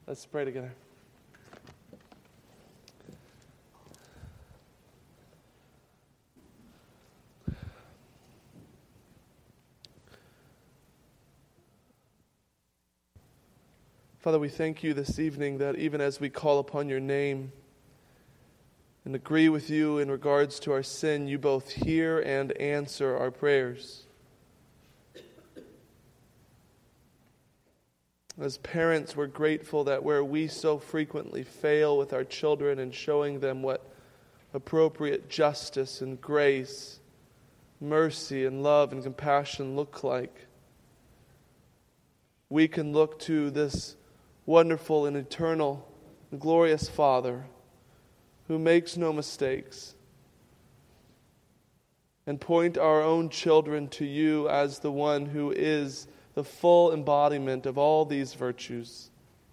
Let's pray together. Father, we thank you this evening that even as we call upon your name and agree with you in regards to our sin, you both hear and answer our prayers. As parents, we're grateful that where we so frequently fail with our children in showing them what appropriate justice and grace, mercy and love and compassion look like, we can look to this wonderful and eternal and glorious Father who makes no mistakes and point our own children to you as the one who is the full embodiment of all these virtues.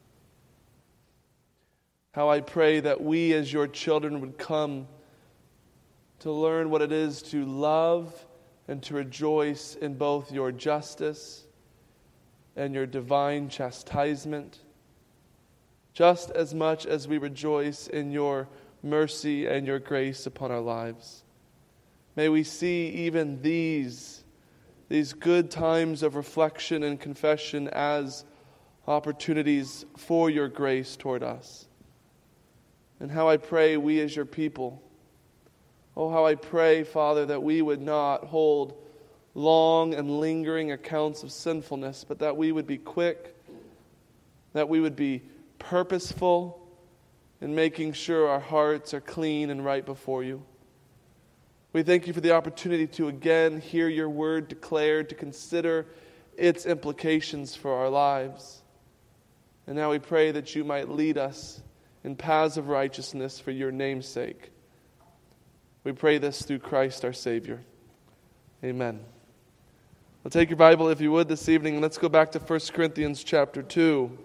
How I pray that we as your children would come to learn what it is to love and to rejoice in both your justice and your divine chastisement, just as much as we rejoice in your mercy and your grace upon our lives. May we see even these good times of reflection and confession as opportunities for your grace toward us. And how I pray we as your people, oh, how I pray, Father, that we would not hold long and lingering accounts of sinfulness, but that we would be quick, that we would be purposeful in making sure our hearts are clean and right before you. We thank you for the opportunity to again hear your word declared, to consider its implications for our lives. And now we pray that you might lead us in paths of righteousness for your name's sake. We pray this through Christ our Savior. Amen. Well, take your Bible, if you would, this evening, and let's go back to 1 Corinthians chapter 2.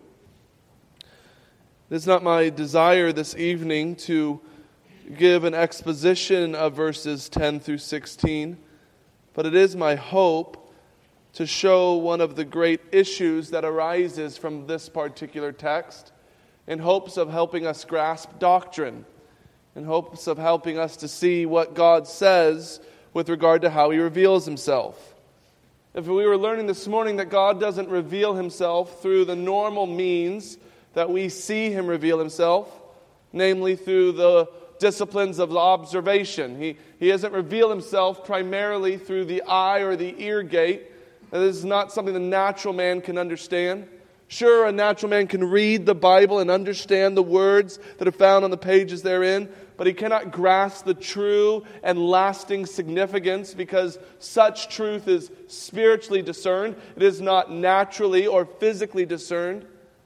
It is not my desire this evening to give an exposition of verses 10 through 16, but it is my hope to show one of the great issues that arises from this particular text in hopes of helping us grasp doctrine, in hopes of helping us to see what God says with regard to how he reveals himself. If we were learning this morning that God doesn't reveal himself through the normal means that we see him reveal himself, namely through the disciplines of observation. He doesn't reveal himself primarily through the eye or the ear gate. This is not something the natural man can understand. Sure, a natural man can read the Bible and understand the words that are found on the pages therein, but he cannot grasp the true and lasting significance because such truth is spiritually discerned. It is not naturally or physically discerned.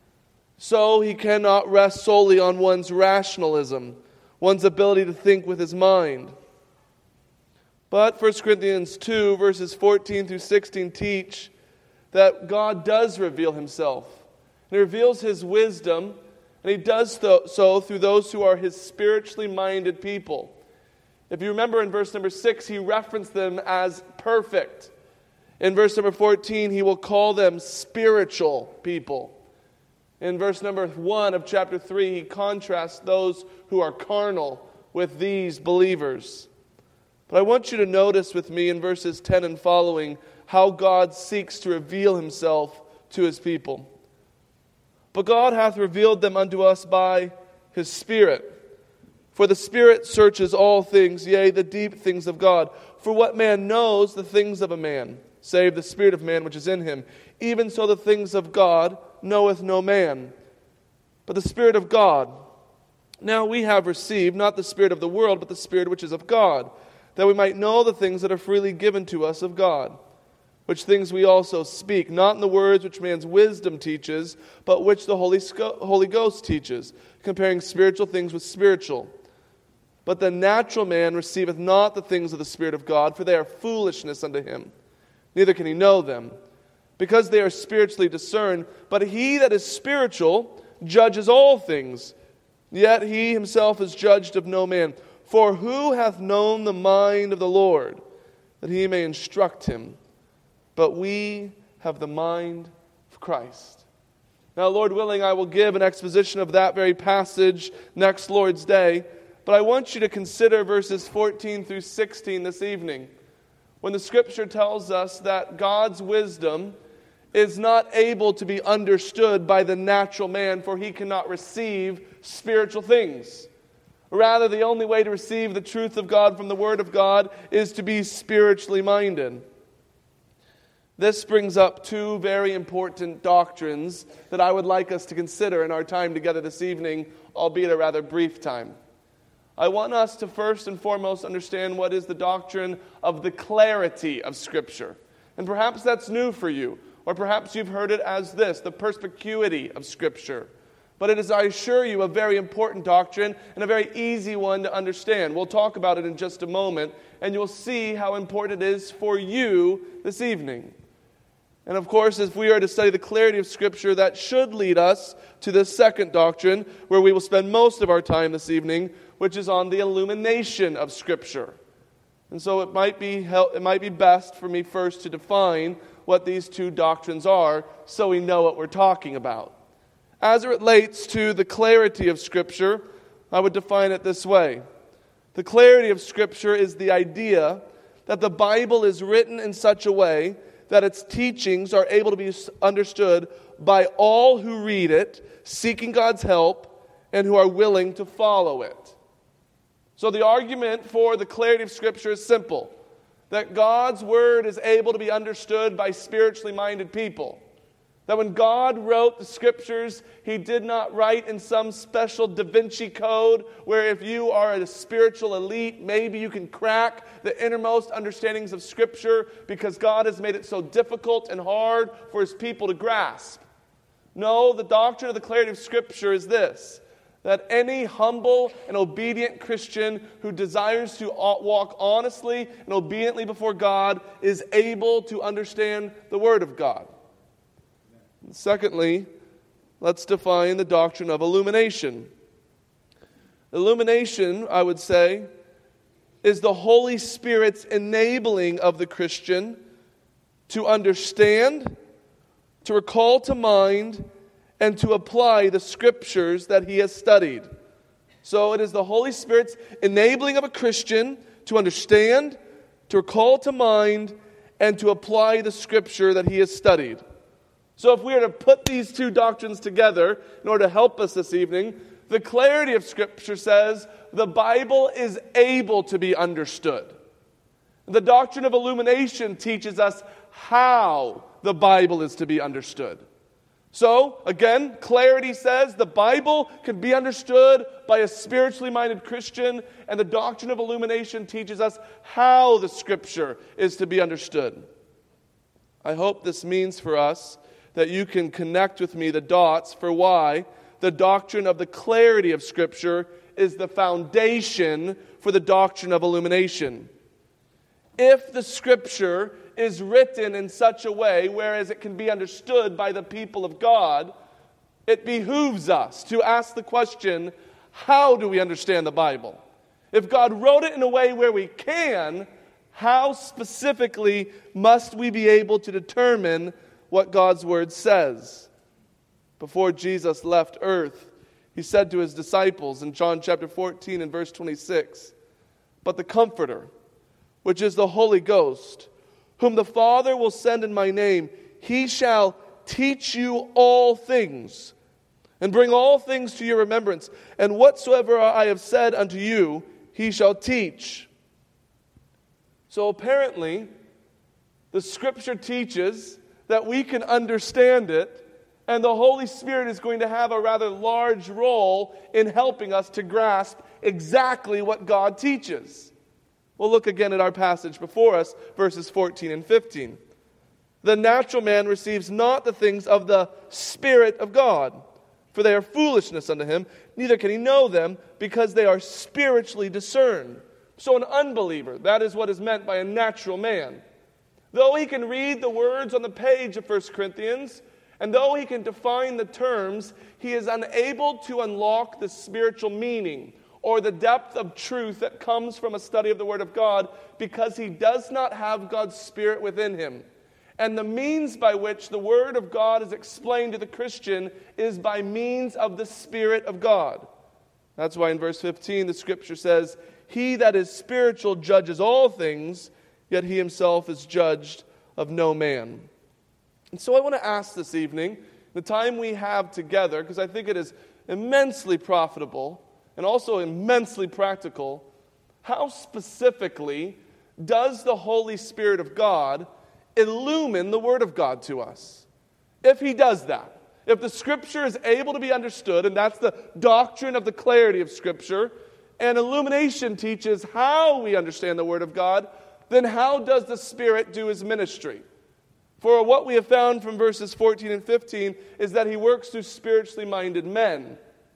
So he cannot rest solely on one's rationalism, one's ability to think with his mind. But 1 Corinthians 2, verses 14 through 16 teach that God does reveal himself. He reveals his wisdom, and he does so through those who are his spiritually minded people. If you remember in verse number 6, he referenced them as perfect. In verse number 14, he will call them spiritual people. In verse number 1 of chapter 3, he contrasts those who are carnal with these believers. But I want you to notice with me in verses 10 and following how God seeks to reveal himself to his people. But God hath revealed them unto us by his Spirit. For the Spirit searches all things, yea, the deep things of God. For what man knows the things of a man, save the spirit of man which is in him? Even so the things of God knoweth no man, but the Spirit of God. Now we have received not the spirit of the world, but the Spirit which is of God, that we might know the things that are freely given to us of God, which things we also speak, not in the words which man's wisdom teaches, but which the Holy Ghost teaches, comparing spiritual things with spiritual. But the natural man receiveth not the things of the Spirit of God, for they are foolishness unto him, neither can he know them, because they are spiritually discerned. But he that is spiritual judges all things, yet he himself is judged of no man. For who hath known the mind of the Lord, that he may instruct him? But we have the mind of Christ. Now, Lord willing, I will give an exposition of that very passage next Lord's Day, but I want you to consider verses 14 through 16 this evening, when the Scripture tells us that God's wisdom is not able to be understood by the natural man, for he cannot receive spiritual things. Rather, the only way to receive the truth of God from the Word of God is to be spiritually minded. This brings up two very important doctrines that I would like us to consider in our time together this evening, albeit a rather brief time. I want us to first and foremost understand what is the doctrine of the clarity of Scripture. And perhaps that's new for you. Or perhaps you've heard it as this, the perspicuity of Scripture. But it is, I assure you, a very important doctrine and a very easy one to understand. We'll talk about it in just a moment, and you'll see how important it is for you this evening. And of course, if we are to study the clarity of Scripture, that should lead us to this second doctrine, where we will spend most of our time this evening, which is on the illumination of Scripture. And so it might be best for me first to define what these two doctrines are, so we know what we're talking about. As it relates to the clarity of Scripture, I would define it this way. The clarity of Scripture is the idea that the Bible is written in such a way that its teachings are able to be understood by all who read it, seeking God's help, and who are willing to follow it. So the argument for the clarity of Scripture is simple. That God's Word is able to be understood by spiritually minded people. That when God wrote the Scriptures, He did not write in some special Da Vinci Code where if you are a spiritual elite, maybe you can crack the innermost understandings of Scripture because God has made it so difficult and hard for His people to grasp. No, the doctrine of the clarity of Scripture is this. That any humble and obedient Christian who desires to walk honestly and obediently before God is able to understand the Word of God. And secondly, let's define the doctrine of illumination. Illumination, I would say, is the Holy Spirit's enabling of the Christian to understand, to recall to mind, and to apply the Scriptures that he has studied. So it is the Holy Spirit's enabling of a Christian to understand, to recall to mind, and to apply the Scripture that he has studied. So if we are to put these two doctrines together in order to help us this evening, the clarity of Scripture says the Bible is able to be understood. The doctrine of illumination teaches us how the Bible is to be understood. So, again, clarity says the Bible can be understood by a spiritually minded Christian, and the doctrine of illumination teaches us how the Scripture is to be understood. I hope this means for us that you can connect with me the dots for why the doctrine of the clarity of Scripture is the foundation for the doctrine of illumination. If the Scripture is written in such a way whereas it can be understood by the people of God, it behooves us to ask the question, how do we understand the Bible? If God wrote it in a way where we can, how specifically must we be able to determine what God's Word says? Before Jesus left earth, He said to His disciples in John chapter 14 and verse 26, "But the Comforter, which is the Holy Ghost, whom the Father will send in my name, He shall teach you all things, and bring all things to your remembrance. And whatsoever I have said unto you, He shall teach." So apparently, the Scripture teaches that we can understand it, and the Holy Spirit is going to have a rather large role in helping us to grasp exactly what God teaches. We'll look again at our passage before us, verses 14 and 15. "The natural man receives not the things of the Spirit of God, for they are foolishness unto him, neither can he know them, because they are spiritually discerned." So an unbeliever, that is what is meant by a natural man. Though he can read the words on the page of 1 Corinthians, and though he can define the terms, he is unable to unlock the spiritual meaning or the depth of truth that comes from a study of the Word of God, because he does not have God's Spirit within him. And the means by which the Word of God is explained to the Christian is by means of the Spirit of God. That's why in verse 15 the Scripture says, "He that is spiritual judges all things, yet he himself is judged of no man." And so I want to ask this evening, the time we have together, because I think it is immensely profitable and also immensely practical, how specifically does the Holy Spirit of God illumine the Word of God to us? If He does that, if the Scripture is able to be understood, and that's the doctrine of the clarity of Scripture, and illumination teaches how we understand the Word of God, then how does the Spirit do His ministry? For what we have found from verses 14 and 15 is that He works through spiritually minded men.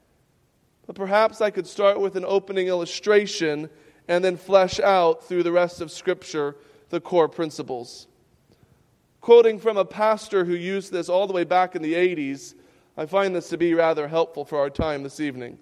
But perhaps I could start with an opening illustration and then flesh out through the rest of Scripture the core principles. Quoting from a pastor who used this all the way back in the 80s, I find this to be rather helpful for our time this evening.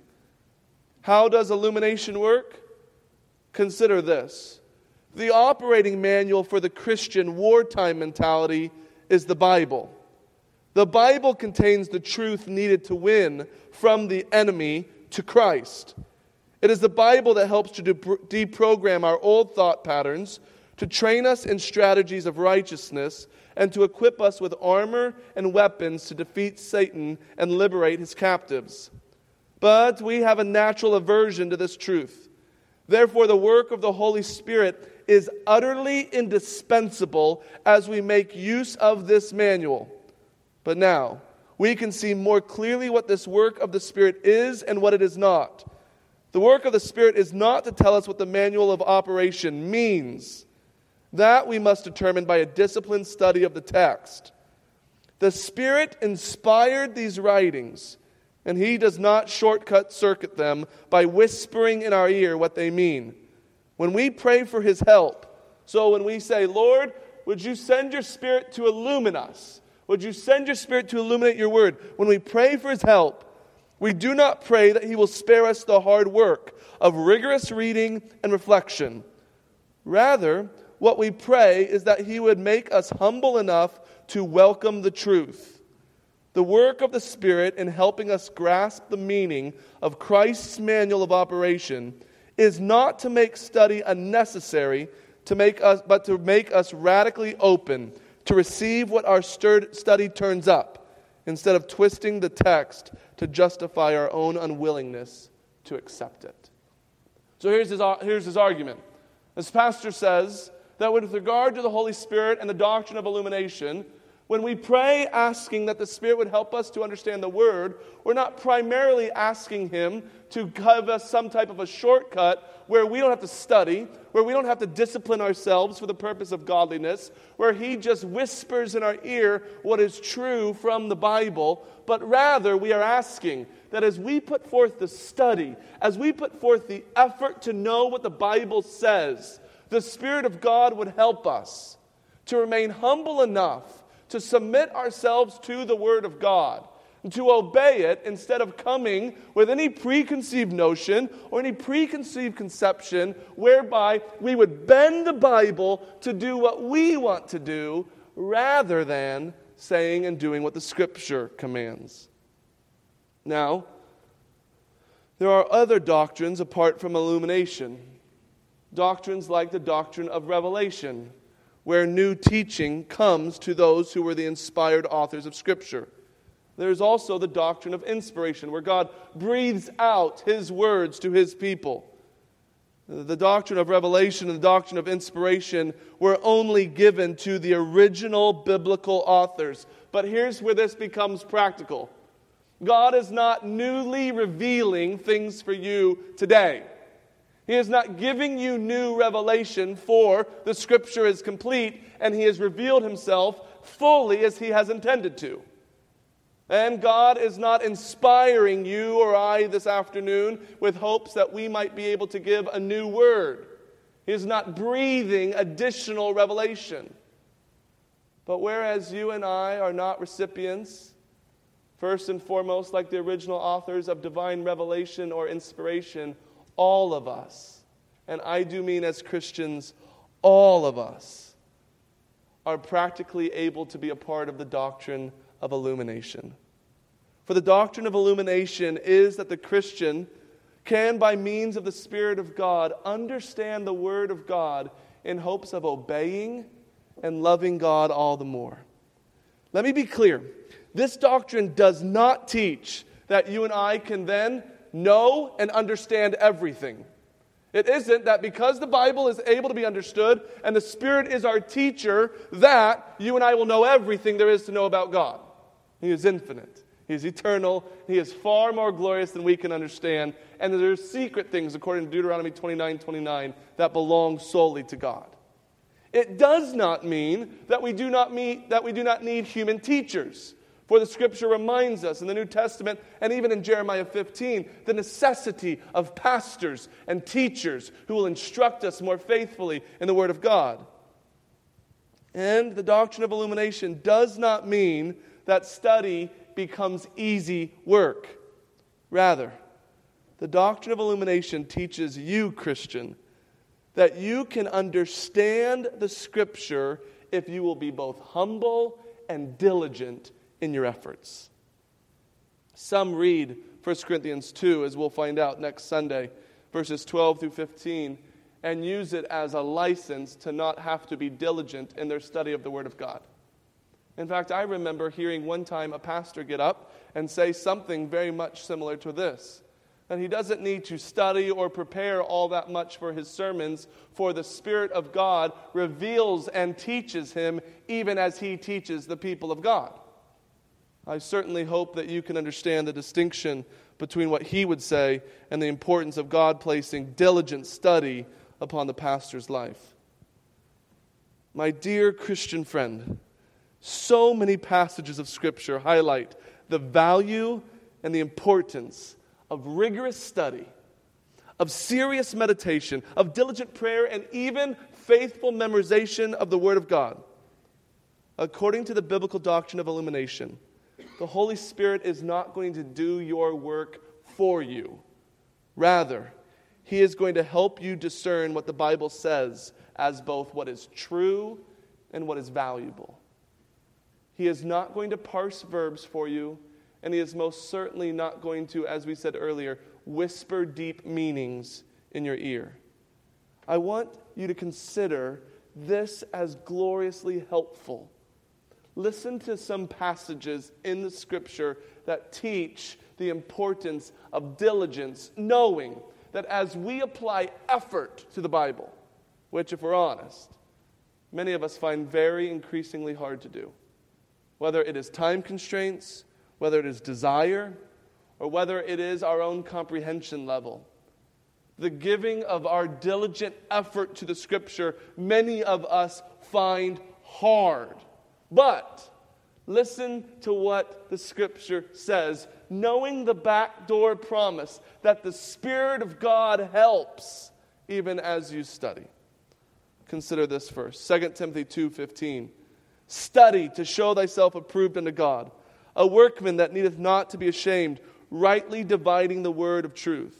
How does illumination work? Consider this. The operating manual for the Christian wartime mentality is the Bible. The Bible contains the truth needed to win from the enemy to Christ. It is the Bible that helps to deprogram our old thought patterns, to train us in strategies of righteousness, and to equip us with armor and weapons to defeat Satan and liberate his captives. But we have a natural aversion to this truth. Therefore, the work of the Holy Spirit is utterly indispensable as we make use of this manual. But now, we can see more clearly what this work of the Spirit is and what it is not. The work of the Spirit is not to tell us what the manual of operation means. That we must determine by a disciplined study of the text. The Spirit inspired these writings, and He does not circuit them by whispering in our ear what they mean. When we pray for His help, so when we say, "Lord, would you send your Spirit to illumine us? Would you send your Spirit to illuminate your word?" When we pray for His help, we do not pray that He will spare us the hard work of rigorous reading and reflection. Rather, what we pray is that He would make us humble enough to welcome the truth. The work of the Spirit in helping us grasp the meaning of Christ's manual of operation is not to make study unnecessary, but to make us radically open to receive what our study turns up, instead of twisting the text to justify our own unwillingness to accept it. So here's his argument. This pastor says that with regard to the Holy Spirit and the doctrine of illumination, when we pray asking that the Spirit would help us to understand the Word, we're not primarily asking Him to give us some type of a shortcut where we don't have to study, where we don't have to discipline ourselves for the purpose of godliness, where He just whispers in our ear what is true from the Bible, but rather we are asking that as we put forth the study, as we put forth the effort to know what the Bible says, the Spirit of God would help us to remain humble enough to submit ourselves to the Word of God, and to obey it instead of coming with any preconceived notion or any preconceived conception whereby we would bend the Bible to do what we want to do rather than saying and doing what the Scripture commands. Now, there are other doctrines apart from illumination. Doctrines like the doctrine of revelation, where new teaching comes to those who were the inspired authors of Scripture. There's also the doctrine of inspiration, where God breathes out His words to His people. The doctrine of revelation and the doctrine of inspiration were only given to the original biblical authors. But here's where this becomes practical. God is not newly revealing things for you today. He is not giving you new revelation, for the Scripture is complete and He has revealed Himself fully as He has intended to. And God is not inspiring you or I this afternoon with hopes that we might be able to give a new word. He is not breathing additional revelation. But whereas you and I are not recipients, first and foremost, like the original authors of divine revelation or inspiration, all of us, and I do mean as Christians, all of us, are practically able to be a part of the doctrine of illumination. For the doctrine of illumination is that the Christian can, by means of the Spirit of God, understand the Word of God in hopes of obeying and loving God all the more. Let me be clear. This doctrine does not teach that you and I can then know and understand everything. It isn't that because the Bible is able to be understood and the Spirit is our teacher, that you and I will know everything there is to know about God. He is infinite. He is eternal. He is far more glorious than we can understand. And there are secret things, according to Deuteronomy 29:29, that belong solely to God. It does not mean that we do not need human teachers. For the Scripture reminds us in the New Testament and even in Jeremiah 15 the necessity of pastors and teachers who will instruct us more faithfully in the Word of God. And the doctrine of illumination does not mean that study becomes easy work. Rather, the doctrine of illumination teaches you, Christian, that you can understand the Scripture if you will be both humble and diligent in your efforts. Some read 1 Corinthians 2, as we'll find out next Sunday, verses 12 through 15, and use it as a license to not have to be diligent in their study of the Word of God. In fact, I remember hearing one time a pastor get up and say something very much similar to this. And he doesn't need to study or prepare all that much for his sermons, for the Spirit of God reveals and teaches him even as he teaches the people of God. I certainly hope that you can understand the distinction between what he would say and the importance of God placing diligent study upon the pastor's life. My dear Christian friend, so many passages of Scripture highlight the value and the importance of rigorous study, of serious meditation, of diligent prayer, and even faithful memorization of the Word of God. According to the biblical doctrine of illumination, the Holy Spirit is not going to do your work for you. Rather, He is going to help you discern what the Bible says as both what is true and what is valuable. He is not going to parse verbs for you, and He is most certainly not going to, as we said earlier, whisper deep meanings in your ear. I want you to consider this as gloriously helpful. Listen to some passages in the Scripture that teach the importance of diligence, knowing that as we apply effort to the Bible, which, if we're honest, many of us find very increasingly hard to do, whether it is time constraints, whether it is desire, or whether it is our own comprehension level, the giving of our diligent effort to the Scripture, many of us find hard. But listen to what the Scripture says, knowing the backdoor promise that the Spirit of God helps even as you study. Consider this verse, 2 Timothy 2:15. Study to show thyself approved unto God, a workman that needeth not to be ashamed, rightly dividing the word of truth.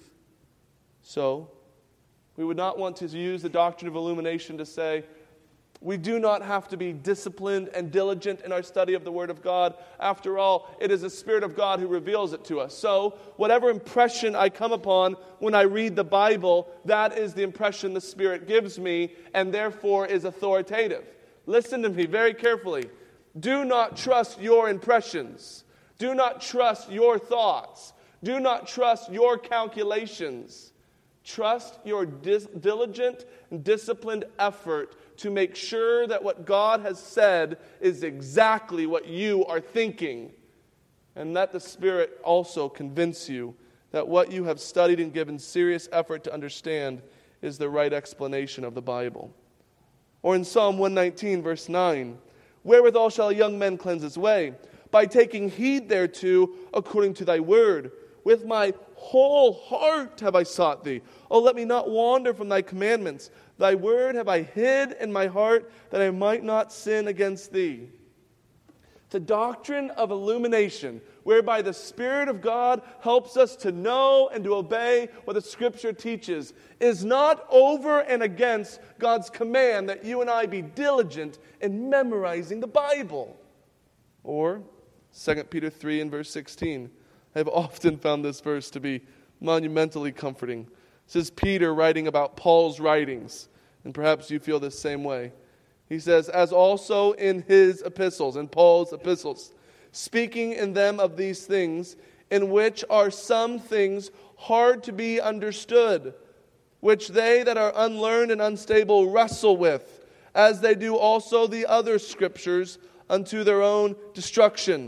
So, we would not want to use the doctrine of illumination to say, we do not have to be disciplined and diligent in our study of the Word of God. After all, it is the Spirit of God who reveals it to us. So, whatever impression I come upon when I read the Bible, that is the impression the Spirit gives me and therefore is authoritative. Listen to me very carefully. Do not trust your impressions. Do not trust your thoughts. Do not trust your calculations. Trust your diligent and disciplined effort to make sure that what God has said is exactly what you are thinking. And let the Spirit also convince you that what you have studied and given serious effort to understand is the right explanation of the Bible. Or in Psalm 119, verse 9, wherewithal shall a young man cleanse his way? By taking heed thereto according to thy word. With my whole heart have I sought thee. Oh, let me not wander from thy commandments. Thy word have I hid in my heart, that I might not sin against thee. The doctrine of illumination, whereby the Spirit of God helps us to know and to obey what the Scripture teaches, is not over and against God's command that you and I be diligent in memorizing the Bible. Or 2 Peter 3 and verse 16. I have often found this verse to be monumentally comforting. This is Peter writing about Paul's writings, and perhaps you feel the same way. He says, as also in his epistles, in Paul's epistles, speaking in them of these things, in which are some things hard to be understood, which they that are unlearned and unstable wrestle with, as they do also the other scriptures unto their own destruction.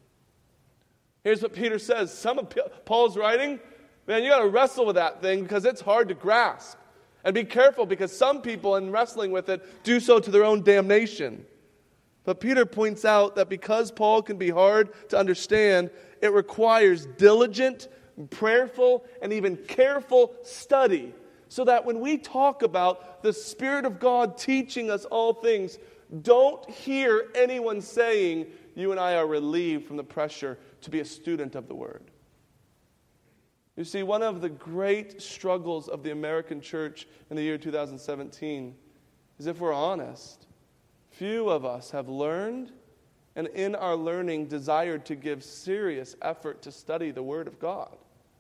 Here's what Peter says. Some of Paul's writing, man, you got to wrestle with that thing because it's hard to grasp. And be careful, because some people, in wrestling with it, do so to their own damnation. But Peter points out that because Paul can be hard to understand, it requires diligent, prayerful, and even careful study. So that when we talk about the Spirit of God teaching us all things, don't hear anyone saying, you and I are relieved from the pressure to be a student of the Word. You see, one of the great struggles of the American church in the year 2017 is, if we're honest, few of us have learned and in our learning desired to give serious effort to study the Word of God.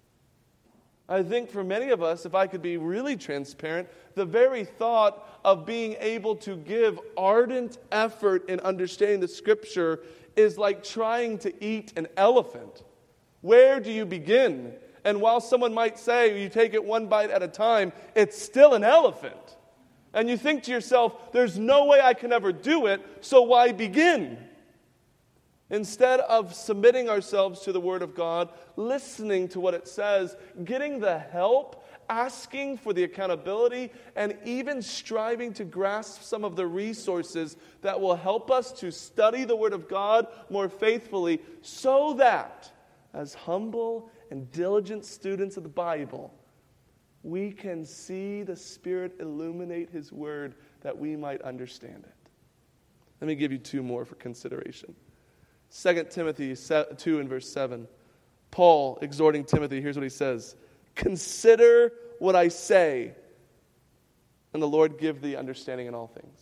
I think for many of us, if I could be really transparent, the very thought of being able to give ardent effort in understanding the Scripture is like trying to eat an elephant. Where do you begin? And while someone might say you take it one bite at a time, it's still an elephant. And you think to yourself, there's no way I can ever do it, so why begin? Instead of submitting ourselves to the Word of God, listening to what it says, getting the help, asking for the accountability, and even striving to grasp some of the resources that will help us to study the Word of God more faithfully, so that, as humble and diligent students of the Bible, we can see the Spirit illuminate His Word that we might understand it. Let me give you two more for consideration. 2 Timothy 2 and verse 7. Paul, exhorting Timothy, here's what he says. Consider what I say, and the Lord give thee understanding in all things.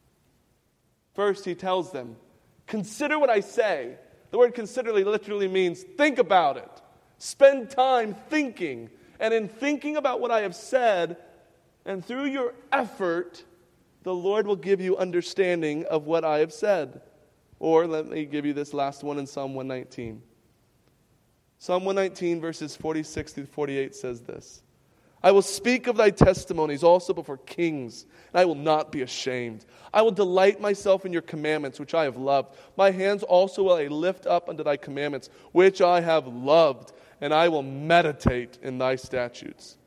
First, he tells them, consider what I say. The word consider literally means think about it. Spend time thinking. And in thinking about what I have said, and through your effort, the Lord will give you understanding of what I have said. Or let me give you this last one in Psalm 119. Psalm 119 verses 46 through 48 says this. I will speak of thy testimonies also before kings, and I will not be ashamed. I will delight myself in your commandments, which I have loved. My hands also will I lift up unto thy commandments, which I have loved, and I will meditate in thy statutes.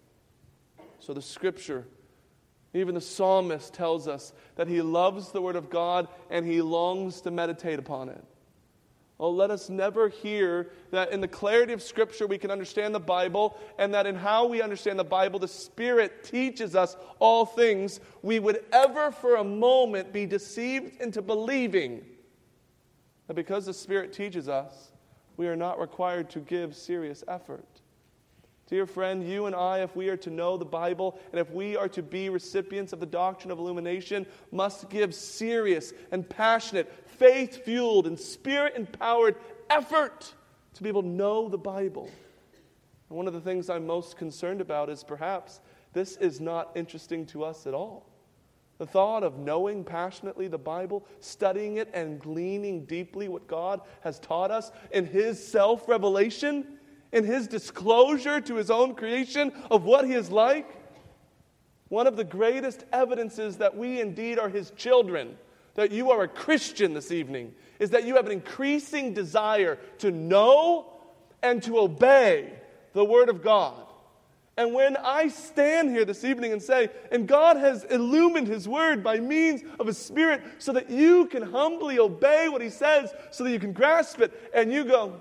So the Scripture, even the psalmist tells us that he loves the Word of God and he longs to meditate upon it. Oh, let us never hear that in the clarity of Scripture we can understand the Bible, and that in how we understand the Bible, the Spirit teaches us all things. We would ever for a moment be deceived into believing that because the Spirit teaches us, we are not required to give serious effort. Dear friend, you and I, if we are to know the Bible, and if we are to be recipients of the doctrine of illumination, must give serious and passionate, faith-fueled and Spirit-empowered effort to be able to know the Bible. And one of the things I'm most concerned about is perhaps this is not interesting to us at all. The thought of knowing passionately the Bible, studying it, and gleaning deeply what God has taught us in His self-revelation, in His disclosure to His own creation of what He is like. One of the greatest evidences that we indeed are His children, that you are a Christian this evening, is that you have an increasing desire to know and to obey the Word of God. And when I stand here this evening and say, and God has illumined His Word by means of His Spirit so that you can humbly obey what He says, so that you can grasp it, and you go,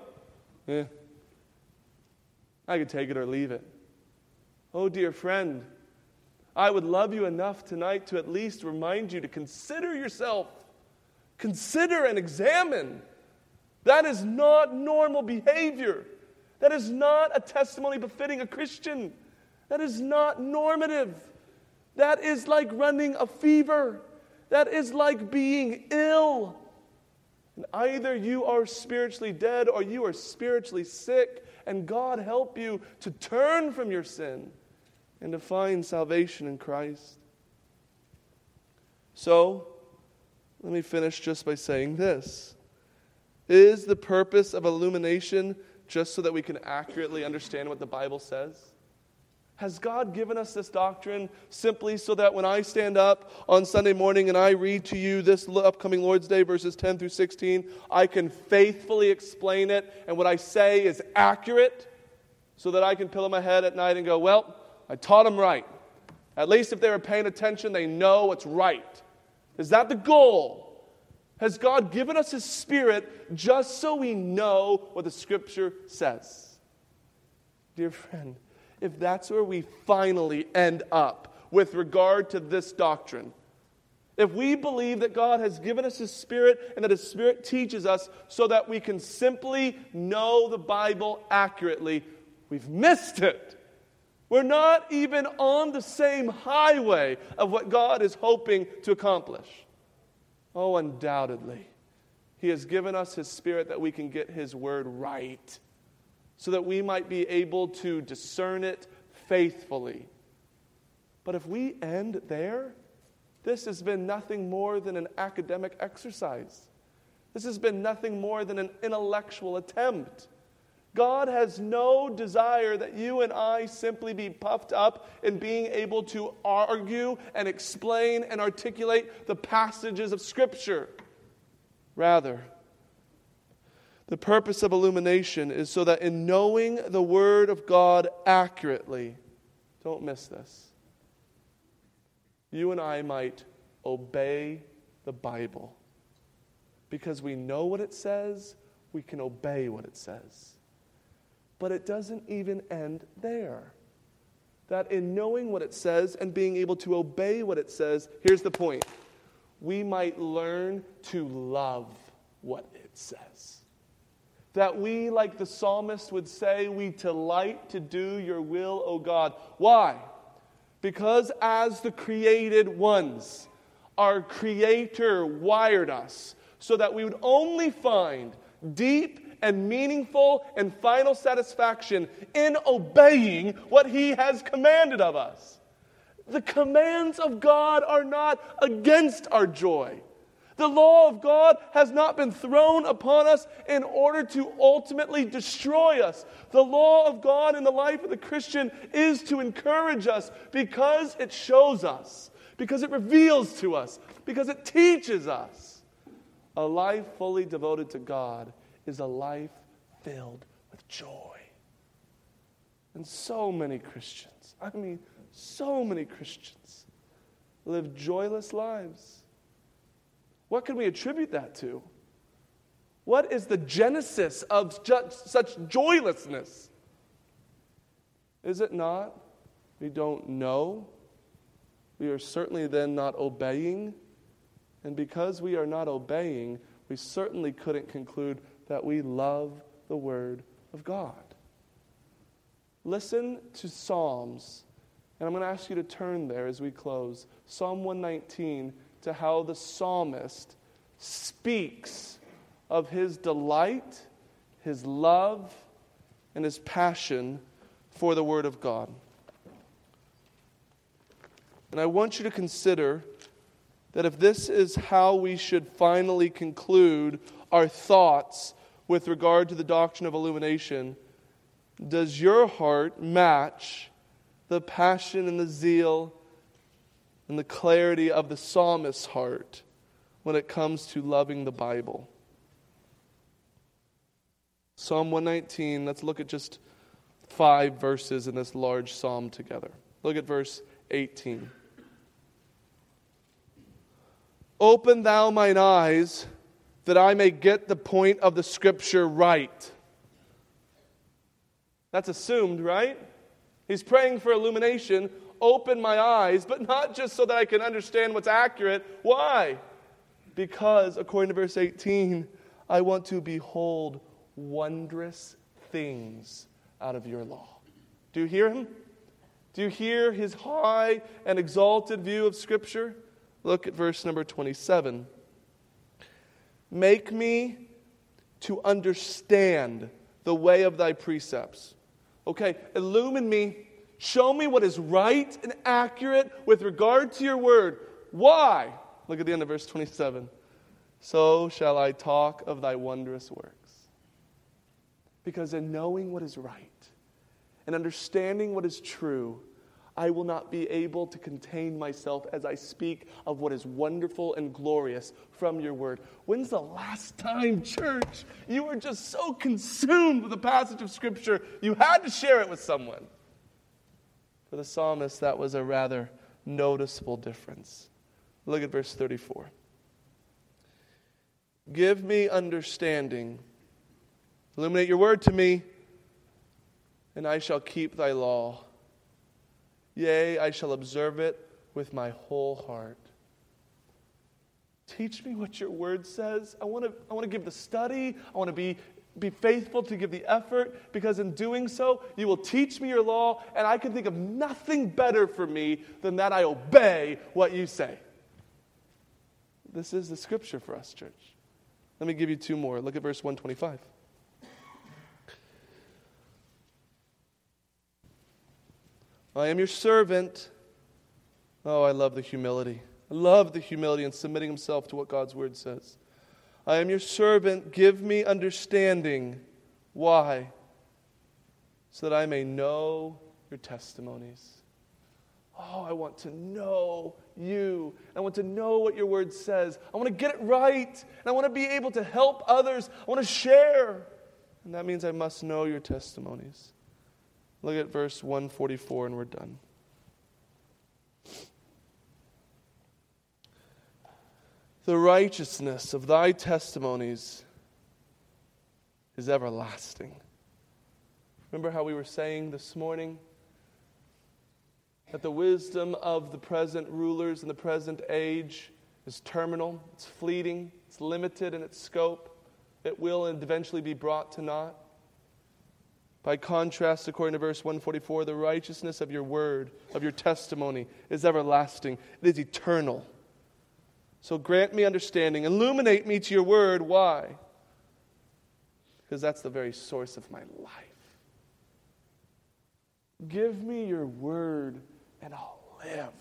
I could take it or leave it. Oh, dear friend, I would love you enough tonight to at least remind you to consider yourself. Consider and examine That is not normal behavior. That is not a testimony befitting a Christian. That is not normative. That is like running a fever. That is like being ill. And either you are spiritually dead or you are spiritually sick, and God help you to turn from your sin and to find salvation in Christ. So, let me finish just by saying this. Is the purpose of illumination just so that we can accurately understand what the Bible says? Has God given us this doctrine simply so that when I stand up on Sunday morning and I read to you this upcoming Lord's Day, verses 10 through 16, I can faithfully explain it and what I say is accurate so that I can pillow my head at night and go, well, I taught them right. At least if they were paying attention, they know what's right. Is that the goal? Has God given us His Spirit just so we know what the Scripture says? Dear friend, if that's where we finally end up with regard to this doctrine, if we believe that God has given us His Spirit and that His Spirit teaches us so that we can simply know the Bible accurately, we've missed it. We're not even on the same highway of what God is hoping to accomplish. Oh, undoubtedly, He has given us His Spirit that we can get His Word right, so that we might be able to discern it faithfully. But if we end there, this has been nothing more than an academic exercise. This has been nothing more than an intellectual attempt. God has no desire that you and I simply be puffed up in being able to argue and explain and articulate the passages of Scripture. Rather, the purpose of illumination is so that in knowing the Word of God accurately, don't miss this, you and I might obey the Bible. Because we know what it says, we can obey what it says. But it doesn't even end there. That in knowing what it says and being able to obey what it says, here's the point. We might learn to love what it says. That we, like the psalmist would say, we delight to do your will, O God. Why? Because as the created ones, our Creator wired us so that we would only find deep and meaningful and final satisfaction in obeying what He has commanded of us. The commands of God are not against our joy. The law of God has not been thrown upon us in order to ultimately destroy us. The law of God in the life of the Christian is to encourage us because it shows us, because it reveals to us, because it teaches us. A life fully devoted to God is a life filled with joy. And so many Christians, so many Christians live joyless lives. What can we attribute that to? What is the genesis of such joylessness? Is it not? We don't know. We are certainly then not obeying. And because we are not obeying, we certainly couldn't conclude that we love the Word of God. Listen to Psalms, and I'm going to ask you to turn there as we close. Psalm 119, to how the psalmist speaks of his delight, his love, and his passion for the Word of God. And I want you to consider that if this is how we should finally conclude our thoughts with regard to the doctrine of illumination, does your heart match the passion and the zeal and the clarity of the psalmist's heart when it comes to loving the Bible? Psalm 119, let's look at just 5 verses in this large psalm together. Look at verse 18. Open thou mine eyes, that I may get the point of the Scripture right. That's assumed, right? He's praying for illumination. Open my eyes, but not just so that I can understand what's accurate. Why? Because, according to verse 18, I want to behold wondrous things out of your law. Do you hear him? Do you hear his high and exalted view of Scripture? Look at verse number 27. Make me to understand the way of thy precepts. Okay, illumine me. Show me what is right and accurate with regard to your word. Why? Look at the end of verse 27. So shall I talk of thy wondrous works. Because in knowing what is right and understanding what is true, I will not be able to contain myself as I speak of what is wonderful and glorious from your word. When's the last time, church, you were just so consumed with a passage of Scripture, you had to share it with someone? For the psalmist, that was a rather noticeable difference. Look at verse 34. Give me understanding. Illuminate your word to me, and I shall keep thy law. Yea, I shall observe it with my whole heart. Teach me what your word says. I want to give the study. I want to be faithful to give the effort, because in doing so, you will teach me your law, and I can think of nothing better for me than that I obey what you say. This is the Scripture for us, church. Let me give you two more. Look at verse 125. I am your servant. Oh, I love the humility. I love the humility in submitting himself to what God's word says. I am your servant. Give me understanding. Why? So that I may know your testimonies. Oh, I want to know you. I want to know what your word says. I want to get it right. And I want to be able to help others. I want to share. And that means I must know your testimonies. Look at verse 144 and we're done. The righteousness of thy testimonies is everlasting. Remember how we were saying this morning that the wisdom of the present rulers in the present age is terminal, it's fleeting, it's limited in its scope. It will eventually be brought to naught. By contrast, according to verse 144, the righteousness of your word, of your testimony, is everlasting. It is eternal. So grant me understanding. Illuminate me to your word. Why? Because that's the very source of my life. Give me your word and I'll live.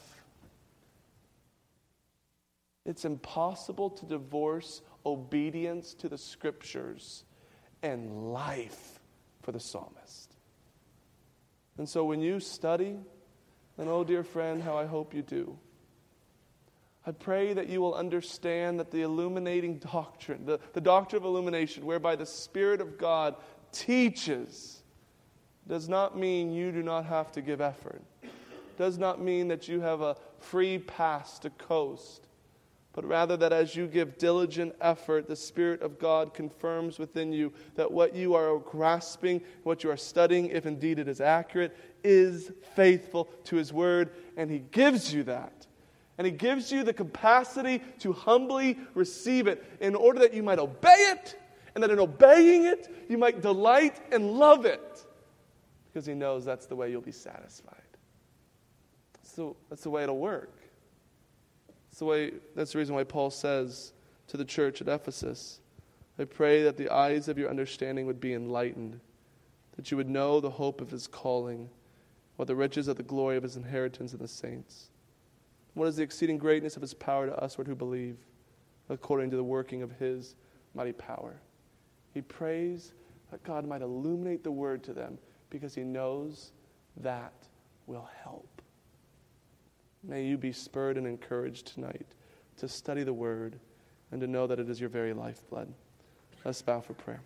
It's impossible to divorce obedience to the Scriptures and life for the psalmist. And so when you study, and oh dear friend, how I hope you do, I pray that you will understand that the illuminating doctrine, the doctrine of illumination, whereby the Spirit of God teaches, does not mean you do not have to give effort. Does not mean that you have a free pass to coast, but rather that as you give diligent effort, the Spirit of God confirms within you that what you are grasping, what you are studying, if indeed it is accurate, is faithful to His Word, and He gives you that. And He gives you the capacity to humbly receive it in order that you might obey it, and that in obeying it, you might delight and love it, because He knows that's the way you'll be satisfied. So that's the way it'll work. That's the reason why Paul says to the church at Ephesus, I pray that the eyes of your understanding would be enlightened, that you would know the hope of His calling, what the riches of the glory of His inheritance in the saints. What is the exceeding greatness of His power to usward who believe, according to the working of His mighty power. He prays that God might illuminate the word to them, because He knows that will help. May you be spurred and encouraged tonight to study the Word and to know that it is your very lifeblood. Let's bow for prayer.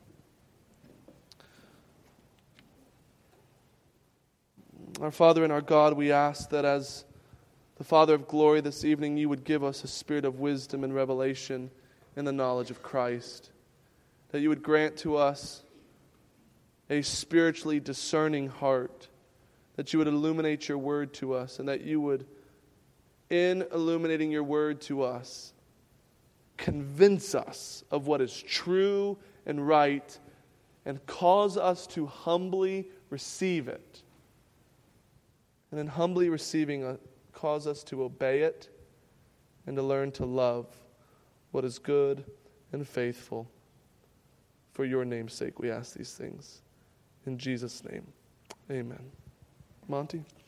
Our Father and our God, we ask that as the Father of glory this evening, you would give us a spirit of wisdom and revelation in the knowledge of Christ. That you would grant to us a spiritually discerning heart. That you would illuminate your word to us, and that you would, in illuminating your word to us, convince us of what is true and right, and cause us to humbly receive it. And in humbly receiving it, cause us to obey it and to learn to love what is good and faithful. For your name's sake, we ask these things. In Jesus' name, amen. Monty?